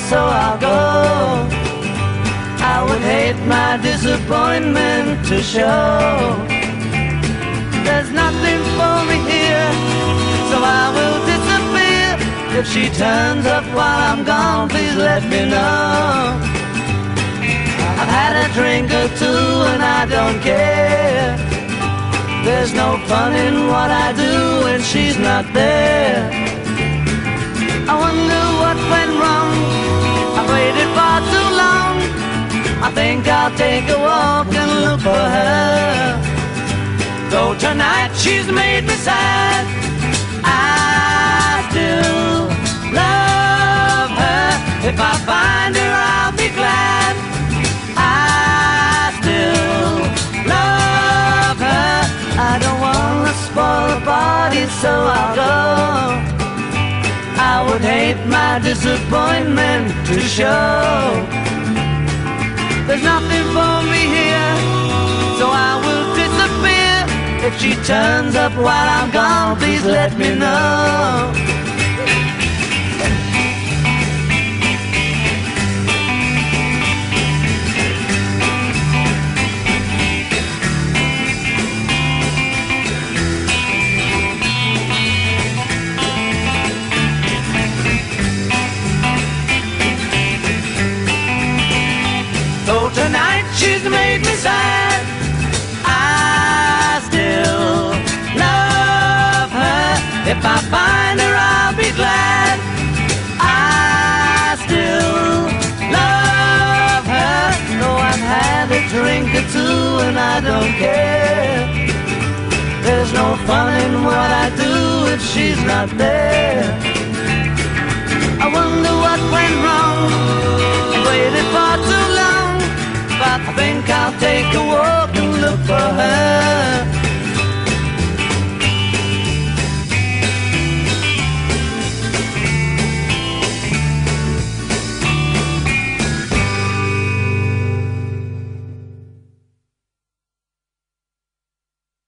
so I'll go. I would hate my disappointment to show. There's nothing for me here, so I will disappear. If she turns up while I'm gone, please let me know. I've had a drink or two and I don't care. There's no fun in what I do when she's not there. I wonder what went wrong. I waited far too long. I think I'll take a walk and look for her. Though tonight she's made me sad, I still love her. If I find her, I'll be glad. I still love her. I don't wanna spoil the party, so I'll go. I would hate my disappointment to show. There's nothing for me here, so I will disappear. If she turns up while I'm gone, please let me know. Though tonight she's made me sad, I still love her. If I find her, I'll be glad. I still love her. Though I've had a drink or two and I don't care. There's no fun in what I do if she's not there. I wonder what went wrong. I waited far too long. I think I'll take a walk and look for her.